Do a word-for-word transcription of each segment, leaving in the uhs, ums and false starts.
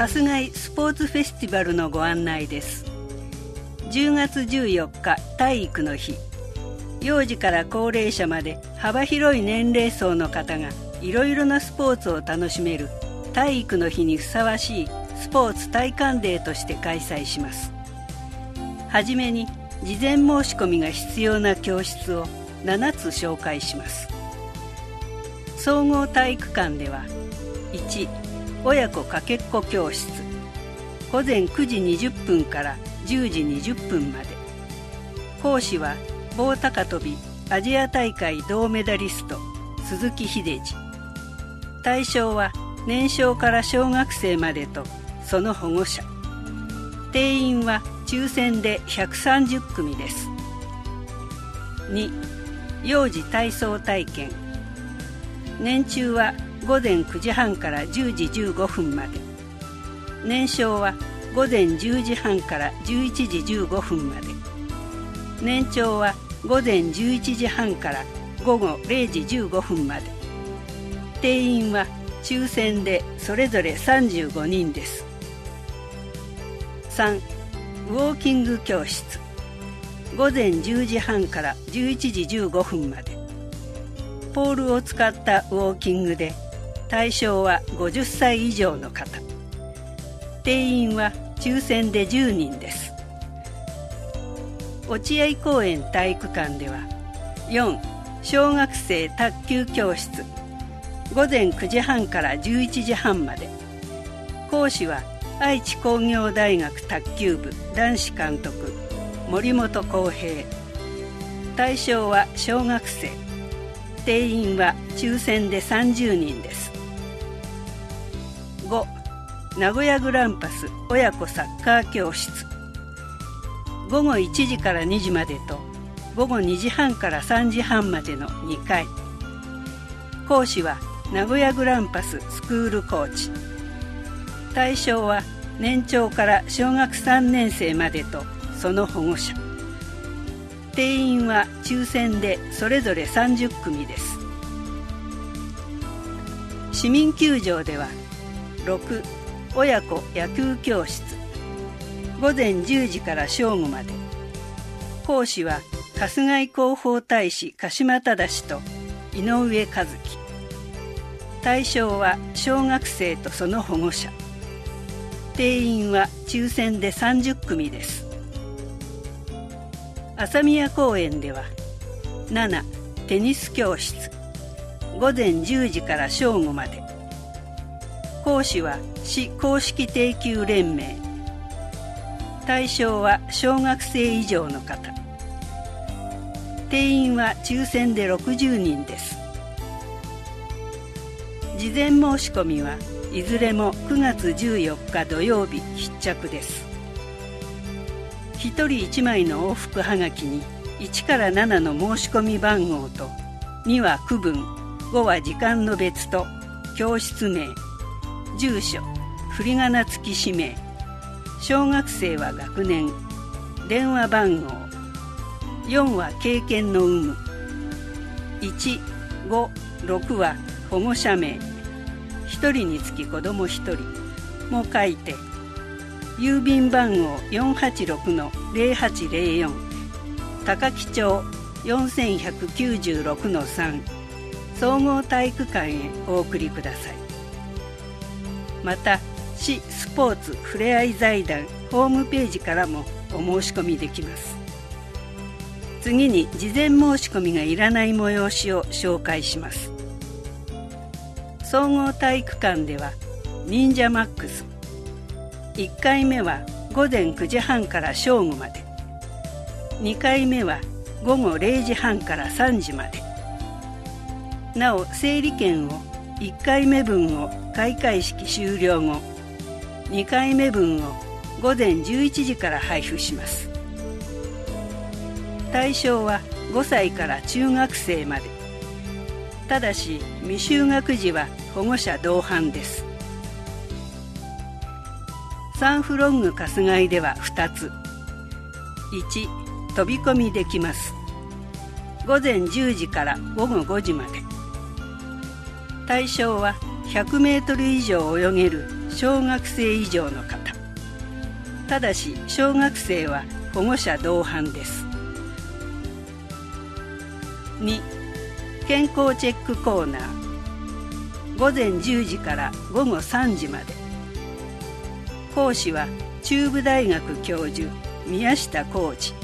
春日井スポーツフェスティバルのご案内です。じゅうがつじゅうよっか体育の日、幼児から高齢者まで幅広い年齢層の方がいろいろなスポーツを楽しめる体育の日にふさわしいスポーツ体感デーとして開催します。はじめに事前申し込みが必要な教室をななつ紹介します。総合体育館では、いち親子かけっこ教室、ごぜんくじにじゅっぷんからじゅうじにじゅっぷんまで。講師は棒高跳びアジア大会銅メダリスト鈴木秀治。対象は年少から小学生までとその保護者。定員は抽選でひゃくさんじゅっくみです。に幼児体操体験。年中はごぜんくじはんからじゅうじじゅうごふんまで。年少はごぜんじゅうじはんからじゅういちじじゅうごふんまで。年長はごぜんじゅういちじはんからごごれいじじゅうごふんまで。定員は抽選でそれぞれさんじゅうごにんです。さんウォーキング教室。ごぜんじゅうじはんからじゅういちじじゅうごふんまで。ポールを使ったウォーキングで、対象はごじゅっさい以上の方。定員は抽選でじゅうにんです。落合公園体育館では、よん小学生卓球教室。ごぜんくじはんからじゅういちじはんまで。講師は愛知工業大学卓球部男子監督森本康平。対象は小学生。定員は抽選でさんじゅうにんです。ご名古屋グランパス親子サッカー教室。ごごいちじからにじまでとごごにじはんからさんじはんまでのにかい。講師は名古屋グランパススクールコーチ。対象は年長から小学さんねんせいまでとその保護者。定員は抽選でそれぞれさんじゅっくみです。市民球場では、ろく親子野球教室。ごぜんじゅうじから正午まで。講師は春日井広報大使鹿島忠と井上和樹。対象は小学生とその保護者。定員は抽選でさんじゅっくみです。朝宮公園では、ななテニス教室。ごぜんじゅうじから正午まで。講師は市公式定級連盟。対象は小学生以上の方。定員は抽選でろくじゅうにんです。事前申し込みはいずれもくがつじゅうよっか土曜日必着です。ひとりいちまいの往復はがきにいちからななの申し込み番号と、には区分、ごは時間の別と教室名、住所、振り仮名付き氏名、小学生は学年、電話番号、よんは経験の有無、いち、ご、ろくは保護者名、ひとりにつき子どもひとりも書いて、郵便番号 よんはちろくのぜろはちぜろよん 高木町 よんせんひゃくきゅうじゅうろくのさん 総合体育館へお送りください。また、市スポーツふれあい財団ホームページからもお申し込みできます。次に事前申し込みがいらない催しを紹介します。総合体育館では忍者マックス。いっかいめはごぜんくじはんから正午まで。にかいめはごごれいじはんからさんじまで。なお、整理券をいっかいめ分を開会式終了後、にかいめ分をごぜんじゅういちじから配布します。対象はごさいから中学生まで。ただし未就学児は保護者同伴です。サンフロング春日井ではふたつ。いち飛び込みできます。ごぜんじゅうじからごごごじまで。対象はひゃくメートル以上泳げる小学生以上の方。ただし小学生は保護者同伴です。に、健康チェックコーナー、ごぜんじゅうじからごごさんじまで。講師は中部大学教授宮下浩二。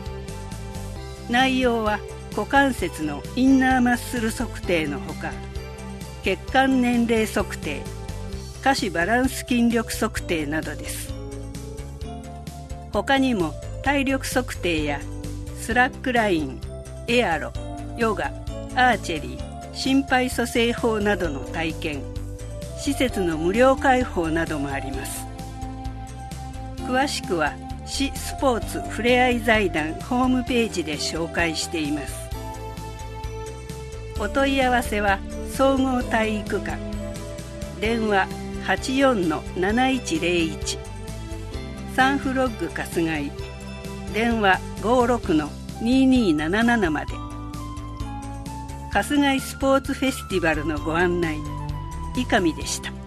内容は股関節のインナーマッスル測定のほか、血管年齢測定、下肢バランス筋力測定などです。他にも体力測定やスラックライン、エアロ、ヨガ、アーチェリー、心肺蘇生法などの体験、施設の無料開放などもあります。詳しくは市スポーツふれあい財団ホームページで紹介しています。お問い合わせは総合体育館、電話 はちよんのなないちぜろいち、サンフロッグ春日井、電話ごろくのににななななまで。春日井スポーツフェスティバルのご案内、伊上でした。